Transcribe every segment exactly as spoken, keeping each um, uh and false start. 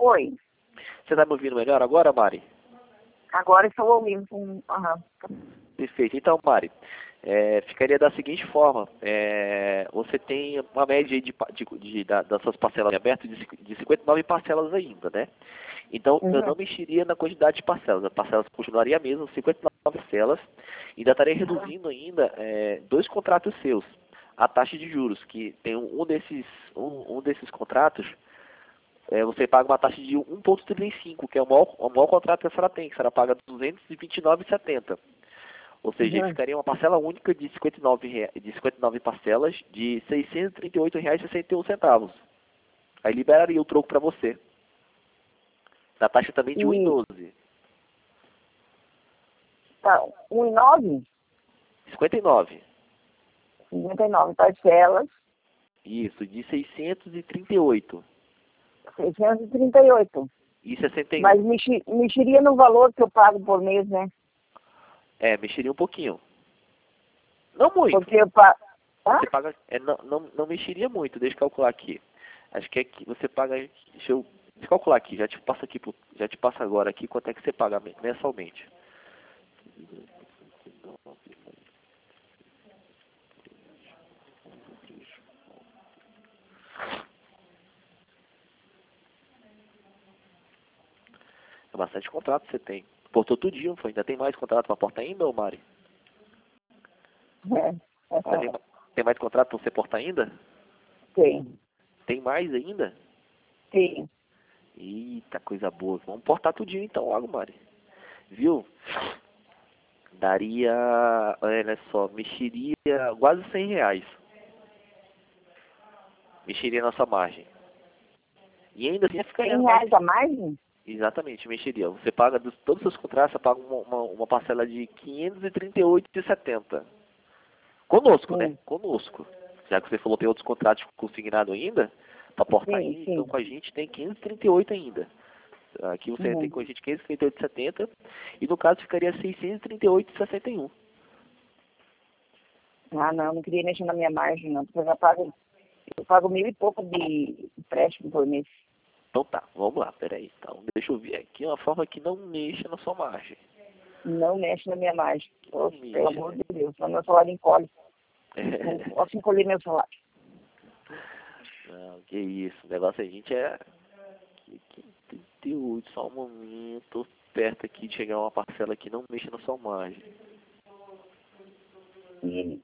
Oi. Você está me ouvindo melhor agora, Mari? Agora estou ouvindo. Um, aham. Perfeito. Então, Mari, é, ficaria da seguinte forma. É, você tem uma média de, pa- de, de, da- das suas parcelas abertas de, cinqu- de cinquenta e nove parcelas ainda, né? Então, eu Uhum. não mexeria na quantidade de parcelas. A parcelas continuaria a mesma, cinquenta e nove parcelas. Ainda estaria reduzindo ainda é, dois contratos seus. A taxa de juros, que tem um, um desses, um, um desses contratos, é, você paga uma taxa de um vírgula trinta e cinco, que é o maior, o maior contrato que a senhora tem, que a senhora paga duzentos e vinte e nove reais e setenta centavos. Ou seja, Uhum. ficaria uma parcela única de cinquenta e nove, rea- de cinquenta e nove parcelas de seiscentos e trinta e oito reais e sessenta e um centavos. Aí liberaria o troco para você. Na taxa também de um E, vírgula doze. tá, um e nove, cinquenta e nove. cinquenta e nove parcelas, Isso, de seiscentos e trinta e oito. seiscentos e trinta e oito. E sessenta e um. Mas mexi, mexeria no valor que eu pago por mês, né? É, mexeria um pouquinho. Não muito. Porque eu pago... Hã? Você paga, é, não, não, não mexeria muito, deixa eu calcular aqui. Acho que é que você paga, deixa eu, deixa eu calcular aqui, já te passa aqui, pro- já te passa agora aqui quanto é que você paga me- mensalmente. É bastante contrato que você tem. Portou tudinho, foi. Ainda tem mais contrato pra portar ainda, ô Mari? É, Ainda tem, essa ma- tem mais contrato pra você portar ainda? tem, Tem mais ainda? tem. Eita, coisa boa. Vamos portar tudinho então logo, Mari. Viu? Daria, olha só, mexeria quase cem reais. Mexeria na sua margem. E ainda assim ficaria cem mais. reais a mais? Exatamente, mexeria. Você paga dos, todos os seus contratos, você paga uma, uma, uma parcela de quinhentos e trinta e oito reais e setenta centavos. Conosco, né? Sim, Conosco. Já que você falou que tem outros contratos consignados ainda, para portar sim, ainda, então sim. com a gente tem quinhentos e trinta e oito ainda. Aqui você tem Uhum. com a gente quinhentos e trinta e oito reais e setenta centavos e no caso ficaria seiscentos e trinta e oito reais e sessenta e um centavos. Ah, não, não queria mexer na minha margem, não. Porque eu já pago, eu pago mil e pouco de empréstimo por mês. Então tá, vamos lá, peraí. Então, deixa eu ver aqui uma forma que não mexa na sua margem. Não mexe na minha margem. Não Poxa, pelo mexa, amor né? de Deus, senão meu salário encolhe. Não É. posso encolher meu salário. Não, que isso. O negócio a gente é. Que, que, trinta e oito, só um momento. Tô perto aqui de chegar uma parcela que não mexa na sua margem. E,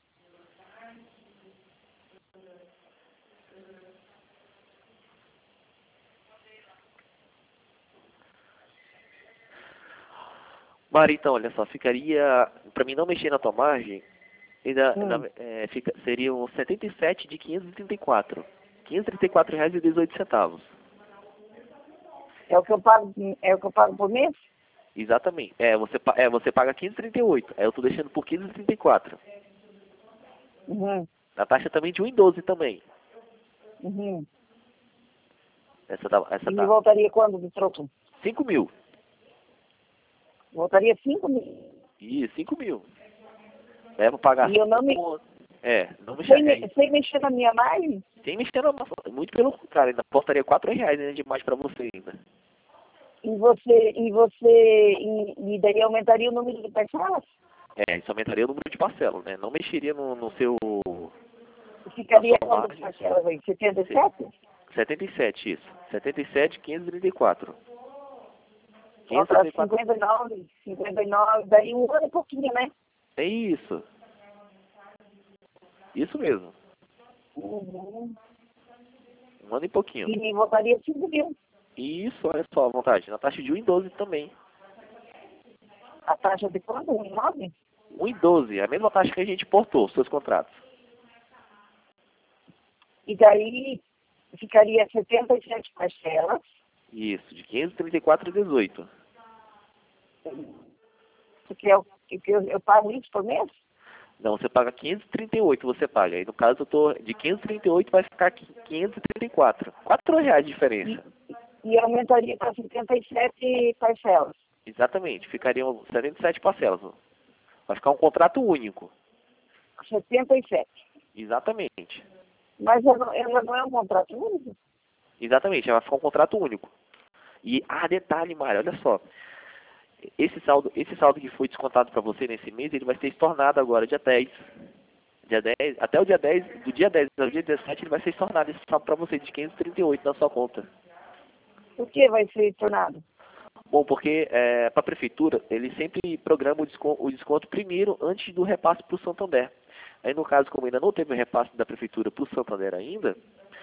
Mari, então, olha só, ficaria. Pra mim não mexer na tua margem, ainda, hum, na- é, fica, seriam setenta e sete de quinhentos e trinta e quatro. quinhentos e trinta e quatro reais e dezoito centavos. é o que eu pago, é o que eu pago por mês? Exatamente. É, você, pa- é, você paga quinhentos e trinta e oito. Aí eu tô deixando por quinhentos e trinta e quatro. Uhum, A taxa também de um vírgula doze também. uhum. Essa dá, essa E me dá voltaria quando de troco? cinco mil. Voltaria cinco mil. Ih, cinco mil. É pra pagar E eu não me, cinco. É, não me sem, é, me- sem mexer na minha margem? sem mexer na nossa. Muito pelo contrário, ainda apostaria quatro reais ainda de mais pra você ainda. E você, e você, e, e daí aumentaria o número de parcelas? É, isso aumentaria o número de parcelas, né? Não mexeria no, no seu. Na Ficaria sua quantas margem. parcelas aí? setenta e sete? setenta e sete, isso. setenta e sete, quinhentos e trinta e quatro. Falta quinhentos e trinta e quatro. cinquenta e nove, cinquenta e nove, daí um ano e pouquinho, né? É isso. Isso mesmo. Uhum. Um ano e pouquinho. E me voltaria cinco mil. Isso, olha só a vantagem. Na taxa de um vírgula doze também. A taxa de quanto? um vírgula nove? um vírgula doze, é a mesma taxa que a gente portou, seus contratos. E daí ficaria setenta e sete parcelas. Isso, de quinhentos e trinta e quatro reais e dezoito. Porque eu, que eu, eu pago isso por mês? Não, você paga quinhentos e trinta e oito, você paga. Aí no caso eu tô de quinhentos e trinta e oito vai ficar quinhentos e trinta e quatro. quatro reais de E, diferença. e aumentaria para setenta e sete parcelas. Exatamente, ficariam setenta e sete parcelas. Vai ficar um contrato único. setenta e sete. Exatamente. Mas ela, ela não é um contrato único? Exatamente, vai ficar um contrato único. E, ah, detalhe, Mário, olha só. Esse saldo, esse saldo que foi descontado para você nesse mês, ele vai ser estornado agora, dia dez. Dia dez, até o dia dez, do dia dez ao dia dezessete, ele vai ser estornado esse saldo para você, de quinhentos e trinta e oito na sua conta. Por que vai ser tornado? Bom, porque é, para a prefeitura, ele sempre programa o desconto, o desconto primeiro, antes do repasse para o Santander. Aí, no caso, como ainda não teve o repasse da prefeitura para o Santander ainda,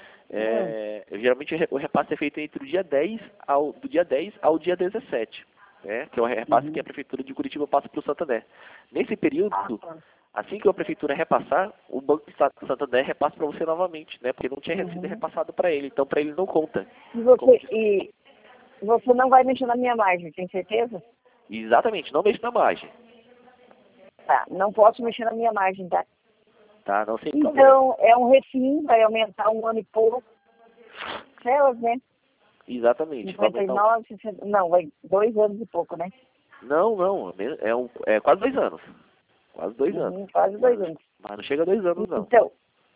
é, hum. geralmente o repasse é feito entre o dia dez ao, do dia dez ao dia dezessete, né, que é o repasse uhum. que a prefeitura de Curitiba passa para o Santander. Nesse período, ah, assim que a prefeitura repassar, o Banco do Santander repassa para você novamente, né, porque não tinha uhum. sido repassado para ele, então para ele não conta. E você, e você não vai mexer na minha margem, tem certeza? Exatamente, não mexe na margem. Tá, não posso mexer na minha margem, tá? Tá, não sei. Então, é um refim, vai aumentar um ano e pouco. Celas, né? Exatamente. cinquenta e nove, sessenta, não, vai dois anos e pouco, né? Não, não, é, um, é quase dois anos. Quase dois uhum, anos. Quase dois anos. Mas não chega a dois anos, não. Então,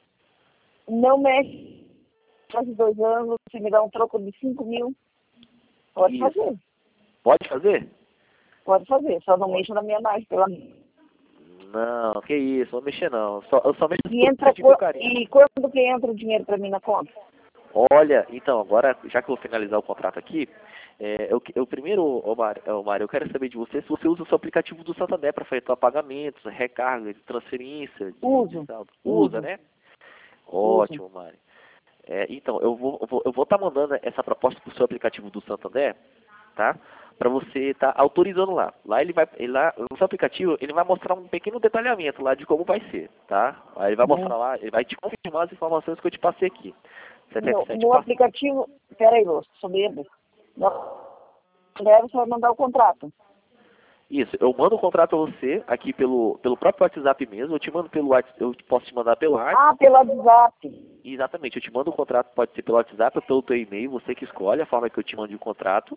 não mexe. Quase dois anos, você me dá um troco de cinco mil. Pode Isso. fazer. Pode fazer? Pode fazer, só não mexa na minha margem, pela minha. Não, que isso, não mexer não. Só, eu só mexo e, entra tipo co e quando que entra o dinheiro para mim na conta? Olha, então, agora, já que eu vou finalizar o contrato aqui, é, eu, eu primeiro, ô Mário, eu quero saber de você se você usa o seu aplicativo do Santander para efetuar pagamentos, recarga, transferência. Uso. Usa, né? Ótimo, Mário. É, então, eu vou estar eu vou, eu tá mandando essa proposta para o seu aplicativo do Santander, tá? Para você estar tá autorizando lá. Lá ele vai, ele lá, no seu aplicativo, ele vai mostrar um pequeno detalhamento lá de como vai ser, tá? Aí ele vai mostrar lá, ele vai te confirmar as informações que eu te passei aqui. No, no aplicativo, peraí, Lô, sou bebo. Deve só mandar o contrato. Isso, eu mando o contrato para você aqui pelo, pelo próprio WhatsApp mesmo, eu te mando pelo WhatsApp, eu posso te mandar pelo WhatsApp. Ah, pelo WhatsApp. Exatamente, eu te mando o contrato, pode ser pelo WhatsApp ou pelo teu e-mail, você que escolhe a forma que eu te mando o contrato.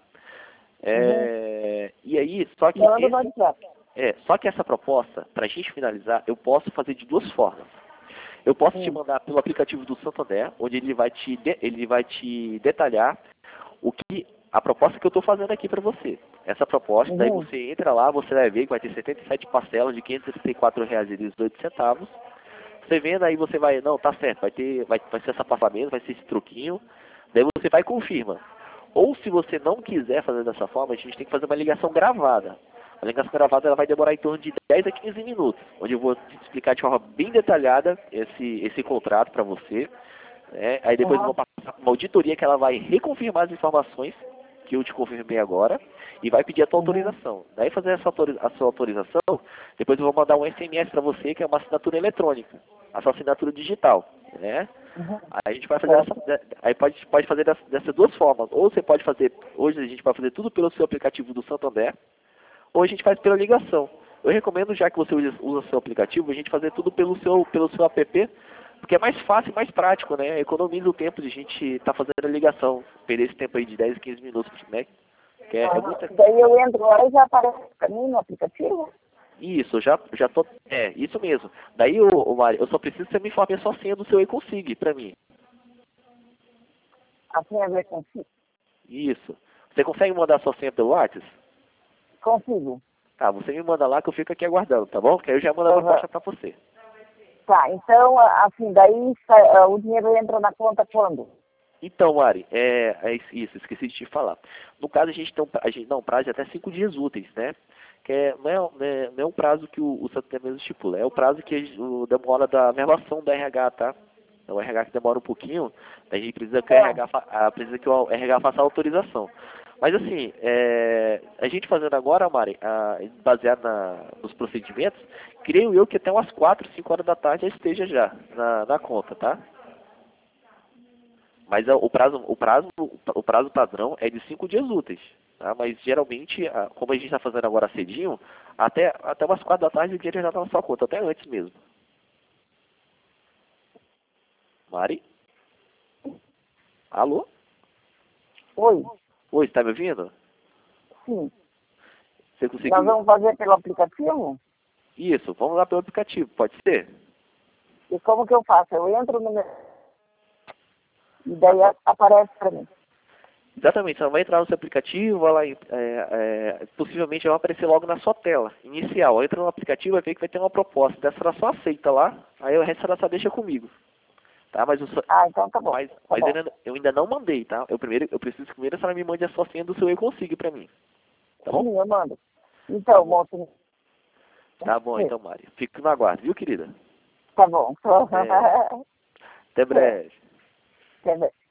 É, uhum. E aí, só que, esse, no WhatsApp. É, só que essa proposta, para a gente finalizar, eu posso fazer de duas formas. Eu posso Sim. te mandar pelo aplicativo do Santander, onde ele vai te, de, ele vai te detalhar o que a proposta que eu estou fazendo aqui para você. Essa proposta, uhum. daí você entra lá, você vai ver que vai ter setenta e sete parcelas de quinhentos e trinta e quatro reais e dezoito centavos. Você vendo aí, você vai, não, tá certo, vai ter, vai, vai ser essa parcelamento, vai ser esse truquinho. Daí você vai e confirma. Ou se você não quiser fazer dessa forma, a gente tem que fazer uma ligação gravada. A ligação gravada ela vai demorar em torno de dez a quinze minutos, onde eu vou te explicar de forma bem detalhada esse, esse contrato para você. Né? Aí depois uhum. eu vou passar uma auditoria que ela vai reconfirmar as informações que eu te confirmei agora e vai pedir a tua uhum. autorização. Daí fazer essa autoriza a sua autorização, depois eu vou mandar um S M S para você, que é uma assinatura eletrônica, a sua assinatura digital. Né? Uhum. Aí a gente vai fazer essa, aí pode, pode fazer dessas, dessas duas formas. Ou você pode fazer, hoje a gente vai fazer tudo pelo seu aplicativo do Santander, ou a gente faz pela ligação. Eu recomendo, já que você usa o seu aplicativo, a gente fazer tudo pelo seu, pelo seu app, porque é mais fácil e mais prático, né? Economiza o tempo de a gente estar tá fazendo a ligação, perder esse tempo aí de dez, quinze minutos, né? Que é, ah, é muita... Daí eu entro lá e já aparece para mim no aplicativo? Isso, já, já tô... É, isso mesmo. Daí, ô, ô Mário, eu só preciso que você me informe a sua senha do seu e-consig para mim. A senha do e-consig? Isso. Você consegue mandar a sua senha pelo WhatsApp? Consigo. Tá, você me manda lá que eu fico aqui aguardando, tá bom? Que aí eu já mando a proposta pra você. Tá, então, assim, daí o dinheiro entra na conta quando? Então, Mari, é, é isso, esqueci de te falar. No caso, a gente tem um, a gente dá um prazo de até cinco dias úteis, né? Que é, não, é, não, é, não é um prazo que o, o Santander mesmo estipula, é o prazo que o, demora da verbação da R H, tá? É o R H que demora um pouquinho, a gente precisa que, o R H, a, precisa que o R H faça a autorização. Mas assim, é, a gente fazendo agora, Mari, a, baseado na, nos procedimentos, creio eu que até umas quatro, cinco horas da tarde já esteja já na, na conta, tá? Mas o prazo, o prazo, o prazo padrão é de cinco dias úteis, tá? Mas geralmente, como a gente está fazendo agora cedinho, até, até umas quatro da tarde o dinheiro já está na sua conta, até antes mesmo. Mari? Alô? Oi. Oi, está me ouvindo? Sim. Você conseguiu? Nós vamos fazer pelo aplicativo? Isso, vamos lá pelo aplicativo, pode ser? E como que eu faço? Eu entro no meu... E daí aparece para mim. Exatamente, você vai entrar no seu aplicativo, vai lá, em- é, é, possivelmente vai aparecer logo na sua tela inicial. Entra no aplicativo, vai ver que vai ter uma proposta. Dessa ela só aceita lá, aí o resto ela só deixa comigo. Tá? Mas, o, só- Ah, então tá bom. mas, Tá mas eu, bom. ainda, eu ainda não mandei, tá? Eu primeiro eu preciso que primeiro a senhora me mande a sua senha do seu e-consigo pra mim. Tá bom? Sim, eu mando. Tá Então, bom. moço. Tá bom então, Mari. Fico no aguardo, viu, querida? Tá bom. É, até É, breve. quer ver?